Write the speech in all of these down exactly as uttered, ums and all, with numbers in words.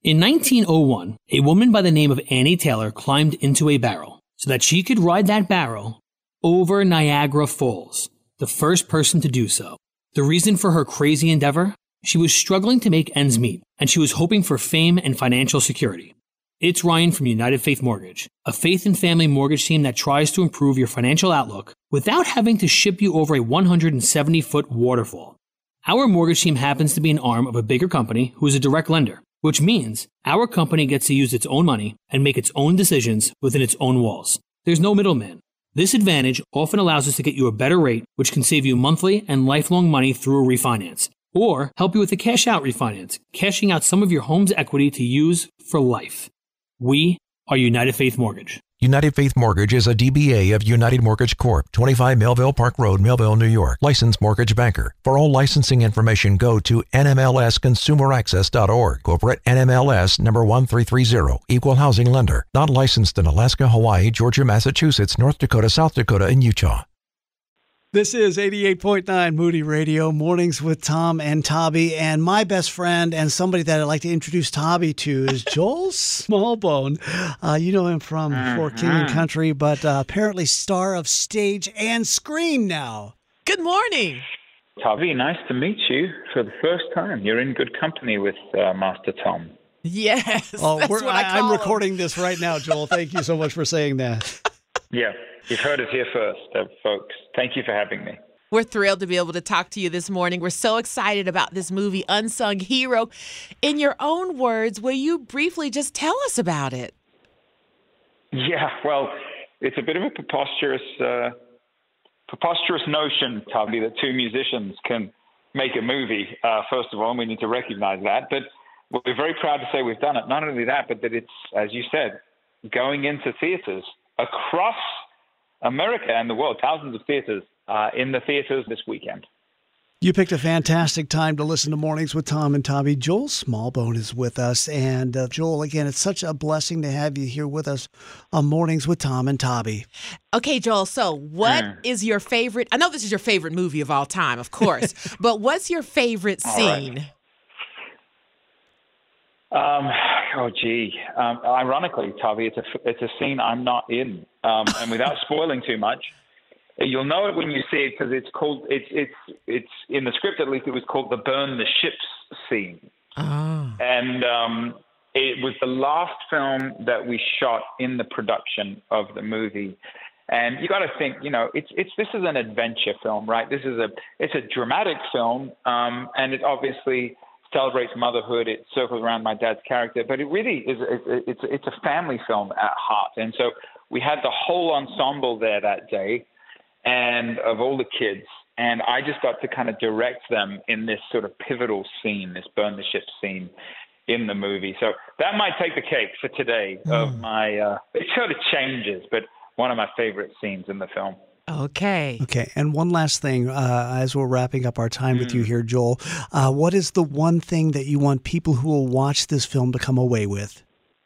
In nineteen oh one, a woman by the name of Annie Taylor climbed into a barrel so that she could ride that barrel over Niagara Falls, the first person to do so. The reason for her crazy endeavor? She was struggling to make ends meet, and she was hoping for fame and financial security. It's Ryan from United Faith Mortgage, a faith and family mortgage team that tries to improve your financial outlook without having to ship you over a one hundred seventy foot waterfall. Our mortgage team happens to be an arm of a bigger company who is a direct lender, which means our company gets to use its own money and make its own decisions within its own walls. There's no middleman. This advantage often allows us to get you a better rate, which can save you monthly and lifelong money through a refinance, or help you with a cash-out refinance, cashing out some of your home's equity to use for life. We are United Faith Mortgage. United Faith Mortgage is a D B A of United Mortgage Corp, twenty-five Melville Park Road, Melville, New York. Licensed mortgage banker. For all licensing information, go to N M L S consumer access dot org. Corporate N M L S number one three three zero. Equal housing lender. Not licensed in Alaska, Hawaii, Georgia, Massachusetts, North Dakota, South Dakota, and Utah. This is eighty-eight point nine Moody Radio, Mornings with Tom and Tabby. And my best friend and somebody that I'd like to introduce Tabby to is Joel Smallbone. Uh, you know him from uh-huh. For King and Country, but uh, apparently star of stage and screen now. Good morning. Tabby, nice to meet you for the first time. You're in good company with uh, Master Tom. Yes, oh, that's we're, what I, I call I'm recording him. this right now, Joel. Thank you so much for saying that. Yeah, you've heard it here first, uh, folks. Thank you for having me. We're thrilled to be able to talk to you this morning. We're so excited about this movie, Unsung Hero. In your own words, will you briefly just tell us about it? Yeah, well, it's a bit of a preposterous, uh, preposterous notion, Tabby, that two musicians can make a movie. Uh, first of all, and we need to recognize that. But we're very proud to say we've done it. Not only that, but that it's, as you said, going into theaters across America and the world, thousands of theaters uh, in the theaters this weekend. You picked a fantastic time to listen to Mornings with Tom and Tabby. Joel Smallbone is with us. And uh, Joel, again, it's such a blessing to have you here with us on Mornings with Tom and Tabby. Okay, Joel, so what mm. is your favorite? I know this is your favorite movie of all time, of course, but what's your favorite scene? Right. Um, oh, gee. Um, ironically, Tabby, it's a, it's a scene I'm not in. Um, and without spoiling too much, you'll know it when you see it because it's called, it's, it's, it's in the script, at least it was called the burn the ships scene. Oh. And um, it was the last film that we shot in the production of the movie. And you got to think, you know, it's, it's, this is an adventure film, right? This is a, it's a dramatic film. Um, and it obviously celebrates motherhood. It circles around my dad's character, but it really is, it's, it's a family film at heart. And so we had the whole ensemble there that day and of all the kids. And I just got to kind of direct them in this sort of pivotal scene, this burn the ship scene in the movie. So that might take the cake for today mm. of my, uh, it sort of changes, but one of my favorite scenes in the film. Okay. Okay. And one last thing, uh, as we're wrapping up our time mm. with you here, Joel, uh, what is the one thing that you want people who will watch this film to come away with?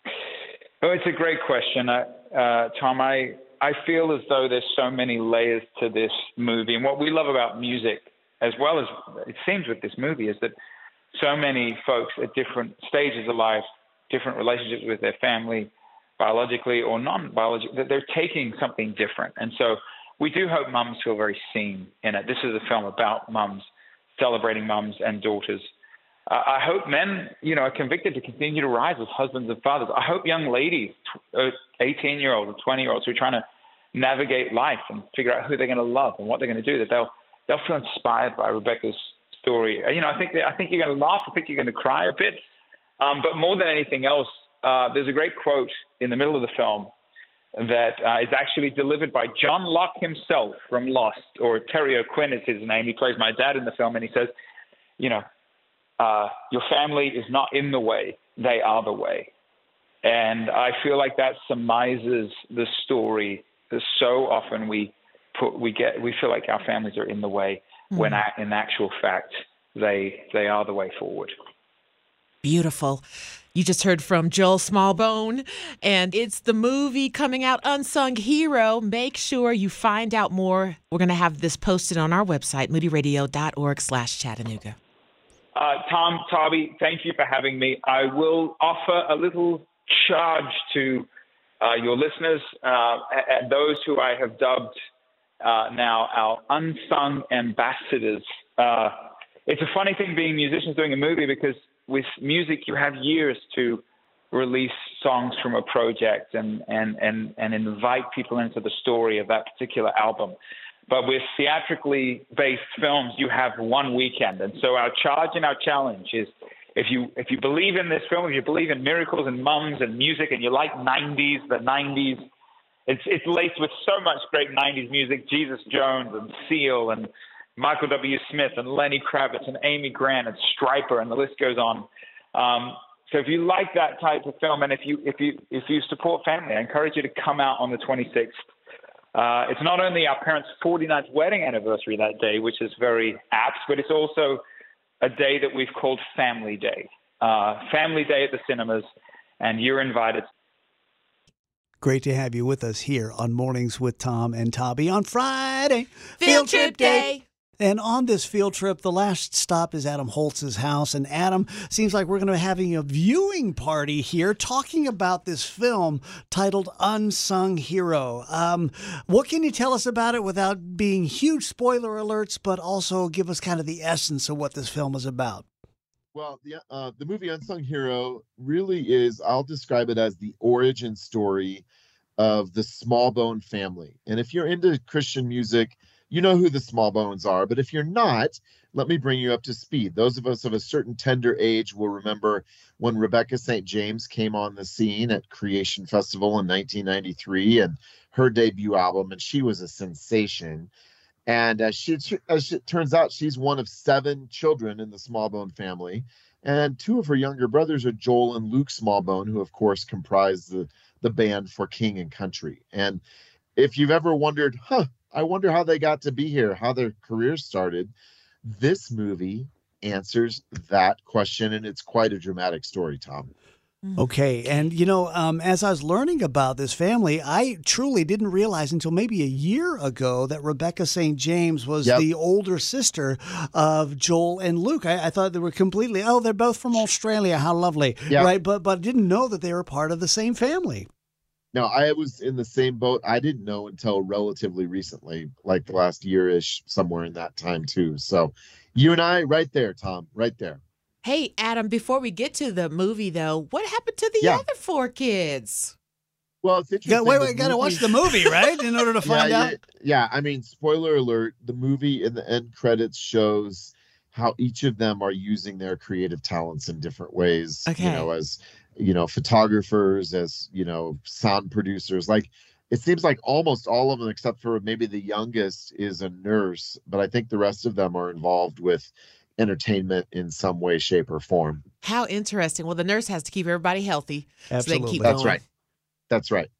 Oh, it's a great question, uh, uh, Tom. I, I feel as though there's so many layers to this movie. And what we love about music, as well as it seems with this movie, is that so many folks at different stages of life, different relationships with their family, biologically or non-biologically, that they're taking something different. And so we do hope mums feel very seen in it. This is a film about mums, celebrating mums and daughters. Uh, I hope men, you know, are convicted to continue to rise as husbands and fathers. I hope young ladies, eighteen-year-olds or twenty-year-olds who are trying to navigate life and figure out who they're going to love and what they're going to do, that they'll they'll feel inspired by Rebecca's story. You know, I think that, I think you're going to laugh. I think you're going to cry a bit. Um, but more than anything else, uh, there's a great quote in the middle of the film that uh, is actually delivered by John Locke himself from Lost, or Terry O'Quinn is his name. He plays my dad in the film, and he says, you know, uh, your family is not in the way, they are the way. And I feel like that surmises the story. So often we put, we get, we feel like our families are in the way mm. when in actual fact, they, they are the way forward. Beautiful. You just heard from Joel Smallbone, and it's the movie coming out, Unsung Hero. Make sure you find out more. We're going to have this posted on our website, moody radio dot org slash Chattanooga. Uh, Tom, Tobby, thank you for having me. I will offer a little charge to uh, your listeners uh, and those who I have dubbed uh, now our unsung ambassadors. Uh, it's a funny thing being musicians doing a movie, because with music you have years to release songs from a project and, and, and, and invite people into the story of that particular album. But with theatrically based films, you have one weekend. And so our charge and our challenge is, if you if you believe in this film, if you believe in miracles and mums and music, and you like nineties, the nineties, it's it's laced with so much great nineties music, Jesus Jones and Seal and Michael W. Smith and Lenny Kravitz and Amy Grant and Stryper, and the list goes on. Um, so if you like that type of film, and if you if you if you support family, I encourage you to come out on the twenty-sixth. Uh, it's not only our parents' forty-ninth wedding anniversary that day, which is very apt, but it's also a day that we've called Family Day. Uh, Family Day at the cinemas, and you're invited. Great to have you with us here on Mornings with Tom and Tobby on Friday. Field Trip Day. And on this field trip, the last stop is Adam Holtz's house. And Adam, seems like we're going to be having a viewing party here talking about this film titled Unsung Hero. Um, what can you tell us about it without being huge spoiler alerts, but also give us kind of the essence of what this film is about? Well, the, uh, the movie Unsung Hero really is, I'll describe it as the origin story of the Smallbone family. And if you're into Christian music, you know who the Smallbones are, but if you're not, let me bring you up to speed. Those of us of a certain tender age will remember when Rebecca Saint James came on the scene at Creation Festival in nineteen ninety-three and her debut album, and she was a sensation. And as, she, as it turns out, she's one of seven children in the Smallbone family, and two of her younger brothers are Joel and Luke Smallbone, who of course comprise the, the band For King and Country. And if you've ever wondered, huh, I wonder how they got to be here, how their careers started, this movie answers that question, and it's quite a dramatic story, Tom. Okay. And, you know, um, as I was learning about this family, I truly didn't realize until maybe a year ago that Rebecca Saint James was Yep. the older sister of Joel and Luke. I, I thought they were completely, oh, they're both from Australia. How lovely. Yep. Right. But, but didn't know that they were part of the same family. No, I was in the same boat. I didn't know until relatively recently, like the last year-ish, somewhere in that time too. So you and I, right there, Tom, right there. Hey, Adam, before we get to the movie, though, what happened to the Yeah. other four kids? Well, it's interesting. Got, wait, the wait, got to movie- watch the movie, right? In order to find yeah, out. Yeah, yeah, I mean, spoiler alert, the movie in the end credits shows how each of them are using their creative talents in different ways. Okay. You know, as, you know, photographers, as, you know, sound producers. Like, it seems like almost all of them, except for maybe the youngest, is a nurse. But I think the rest of them are involved with entertainment in some way, shape, or form. How interesting. Well, the nurse has to keep everybody healthy so they can keep Absolutely. going. That's right. That's right.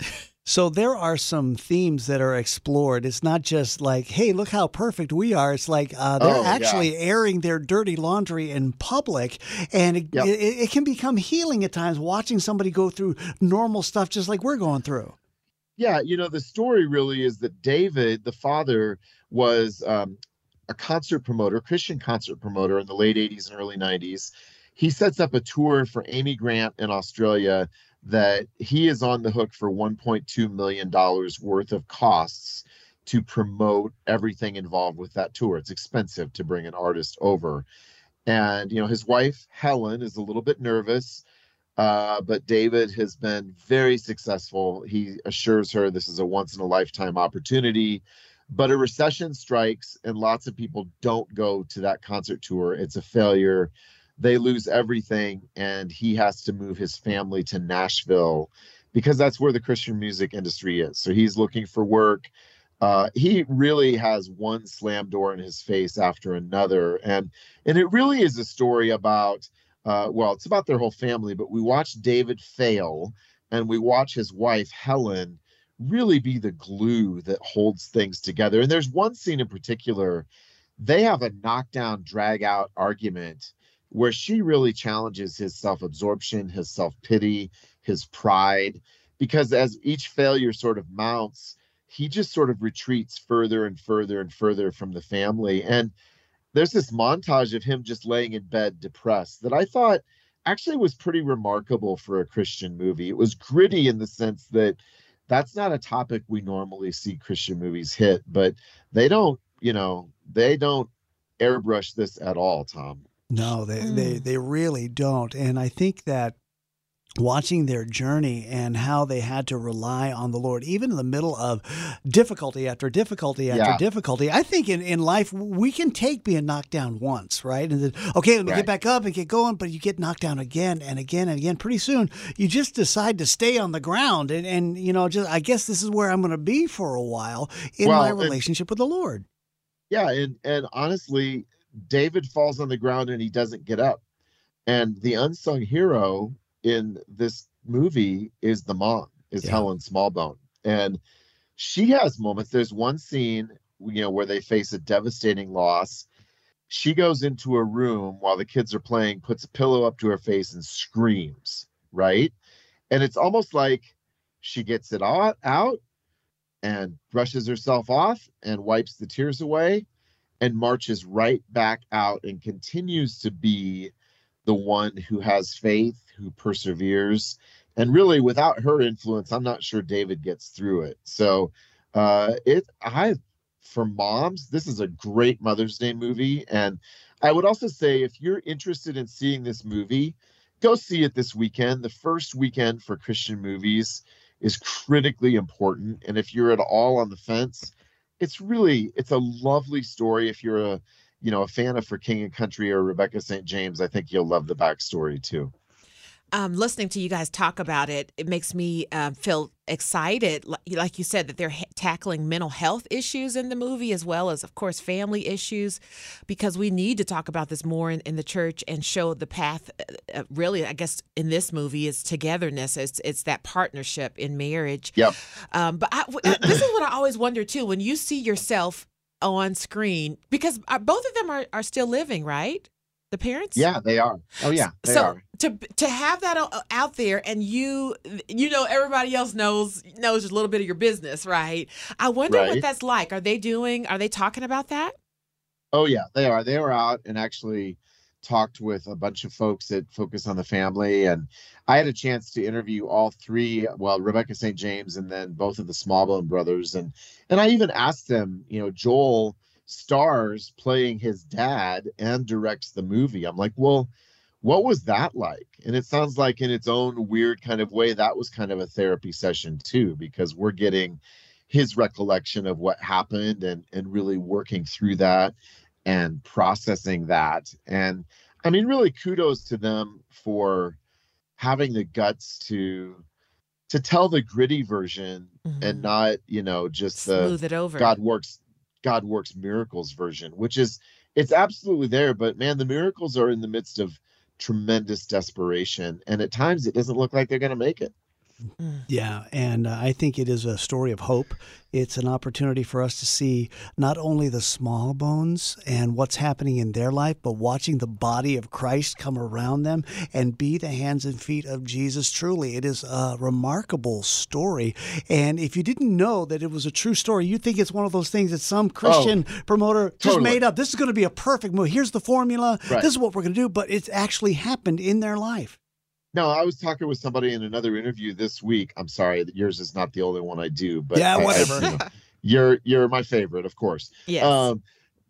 So there are some themes that are explored. It's not just like, hey, look how perfect we are. It's like uh, they're Oh, yeah. actually airing their dirty laundry in public. And it, Yep. it, it can become healing at times watching somebody go through normal stuff just like we're going through. Yeah, you know, the story really is that David, the father, was um, a concert promoter, Christian concert promoter in the late eighties and early nineties. He sets up a tour for Amy Grant in Australia that he is on the hook for one point two million dollars worth of costs to promote everything involved with that tour. It's expensive to bring an artist over. And, you know, his wife, Helen, is a little bit nervous. Uh, but David has been very successful. He assures her this is a once in a lifetime opportunity, but a recession strikes and lots of people don't go to that concert tour. It's a failure. They lose everything, and he has to move his family to Nashville because that's where the Christian music industry is. So he's looking for work. Uh, he really has one slam door in his face after another. And, and it really is a story about Uh, well, it's about their whole family, but we watch David fail and we watch his wife, Helen, really be the glue that holds things together. And there's one scene in particular, they have a knockdown, drag out argument where she really challenges his self-absorption, his self-pity, his pride, because as each failure sort of mounts, he just sort of retreats further and further and further from the family. And there's this montage of him just laying in bed depressed that I thought actually was pretty remarkable for a Christian movie. It was gritty in the sense that that's not a topic we normally see Christian movies hit, but they don't, you know, they don't airbrush this at all, Tom. No, they, Mm. they, they really don't. And I think that watching their journey and how they had to rely on the Lord, even in the middle of difficulty after difficulty after Yeah. difficulty. I think in, in life, we can take being knocked down once, right? And then, okay, let me Right. get back up and get going, but you get knocked down again and again and again. Pretty soon, you just decide to stay on the ground. And, and you know, just I guess this is where I'm going to be for a while in Well, my and- relationship with the Lord. Yeah, and and honestly, David falls on the ground and he doesn't get up. And the unsung hero in this movie is the mom, is Yeah. Helen Smallbone. And she has moments. There's one scene, you know, where they face a devastating loss. She goes into a room while the kids are playing, puts a pillow up to her face and screams, right? And it's almost like she gets it out, out and brushes herself off and wipes the tears away and marches right back out and continues to be the one who has faith, who perseveres. And really, without her influence, I'm not sure David gets through it. So uh, it, I, for moms, this is a great Mother's Day movie. And I would also say, if you're interested in seeing this movie, go see it this weekend. The first weekend for Christian movies is critically important. And if you're at all on the fence, it's really, it's a lovely story. If you're a, you know, a fan of For King and Country or Rebecca Saint James, I think you'll love the backstory too. Um, listening to you guys talk about it, it makes me uh, feel excited. Like, like you said, that they're ha- tackling mental health issues in the movie, as well as, of course, family issues, because we need to talk about this more in, in the church and show the path. Uh, really, I guess in this movie is togetherness. It's it's that partnership in marriage. Yep. Um, but I, w- this is what I always wonder too: when you see yourself on screen, because uh, both of them are, are still living, right? The parents? Yeah, they are. Oh yeah, they so are. to to have that o- out there, and you you know everybody else knows knows just a little bit of your business, right? I wonder what Right. that's like. Are they doing? Are they talking about that? Oh yeah, they are. They were out and actually talked with a bunch of folks that focus on the family, and I had a chance to interview all three. Well, Rebecca Saint James and then both of the Smallbone brothers, and and I even asked them. You know, Joel stars playing his dad and directs the movie. I'm like, well, what was that like? And it sounds like in its own weird kind of way, that was kind of a therapy session too, because we're getting his recollection of what happened and and really working through that and processing that. And I mean, really kudos to them for having the guts to to tell the gritty version Mhm. and not, you know, just the Smooth it over. God works God works miracles version, which is, it's absolutely there, but man, the miracles are in the midst of tremendous desperation, and at times it doesn't look like they're going to make it. Yeah, and uh, I think it is a story of hope. It's an opportunity for us to see not only the small bones and what's happening in their life, but watching the body of Christ come around them and be the hands and feet of Jesus. Truly, it is a remarkable story. And if you didn't know that it was a true story, you'd think it's one of those things that some Christian promoter just totally. made up. This is going to be a perfect movie. Here's the formula. Right. This is what we're going to do. But it's actually happened in their life. No, I was talking with somebody in another interview this week. I'm sorry that yours is not the only one I do, but Yeah, I- I- whatever. you know, you're you're my favorite, of course. Yes. Um,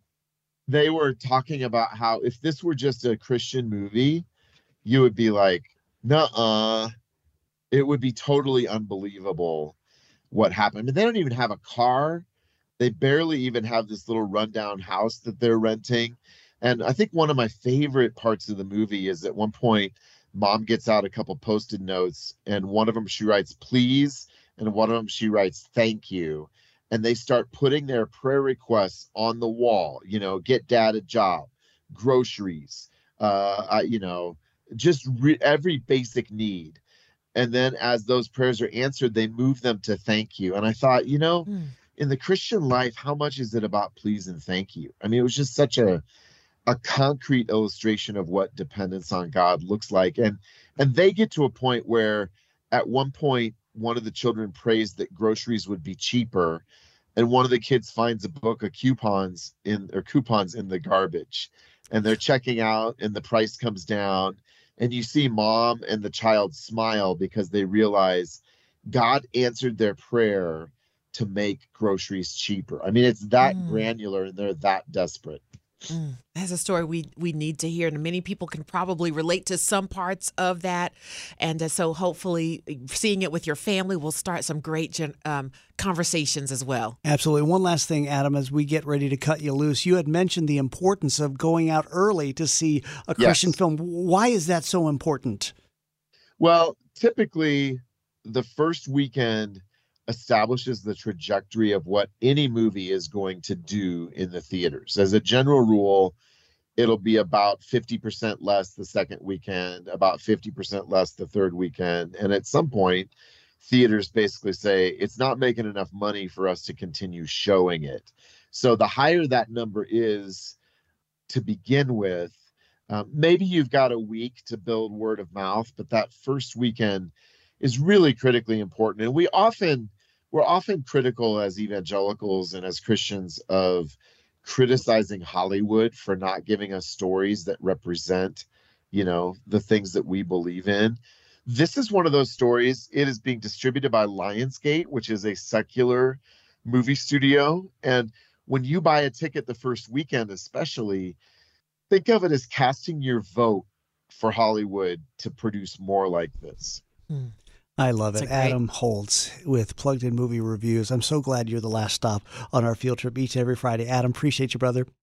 they were talking about how if this were just a Christian movie, you would be like, nuh-uh. It would be totally unbelievable what happened. And they don't even have a car. They barely even have this little rundown house that they're renting. And I think one of my favorite parts of the movie is at one point, Mom gets out a couple post-it notes, and one of them she writes, please, and one of them she writes, thank you. And they start putting their prayer requests on the wall, you know, get dad a job, groceries, uh, I, you know, just re- every basic need. And then as those prayers are answered, they move them to thank you. And I thought, you know, Mm. in the Christian life, how much is it about please and thank you? I mean, it was just such a a concrete illustration of what dependence on God looks like. And and they get to a point where at one point, one of the children prays that groceries would be cheaper. and one of the kids finds a book of coupons in or coupons in the garbage, and they're checking out, and the price comes down, and you see mom and the child smile because they realize God answered their prayer to make groceries cheaper. I mean, it's that Mm. granular, and they're that desperate. Mm, that's a story we we need to hear, and many people can probably relate to some parts of that. And uh, so, hopefully, seeing it with your family will start some great gen- um, conversations as well. Absolutely. One last thing, Adam, as we get ready to cut you loose, you had mentioned the importance of going out early to see a Christian Yes. film. Why is that so important? Well, typically, the first weekend establishes the trajectory of what any movie is going to do in the theaters. As a general rule, it'll be about fifty percent less the second weekend, about fifty percent less the third weekend. And at some point, theaters basically say it's not making enough money for us to continue showing it. So the higher that number is to begin with, um, maybe you've got a week to build word of mouth, but that first weekend is really critically important. And we often, we're often critical as evangelicals and as Christians of criticizing Hollywood for not giving us stories that represent, you know, the things that we believe in. This is one of those stories. It is being distributed by Lionsgate, which is a secular movie studio. And when you buy a ticket the first weekend, especially, think of it as casting your vote for Hollywood to produce more like this. Mm. I love It's it. a great- Adam Holtz with Plugged In Movie Reviews. I'm so glad you're the last stop on our field trip each and every Friday. Adam, appreciate you, brother.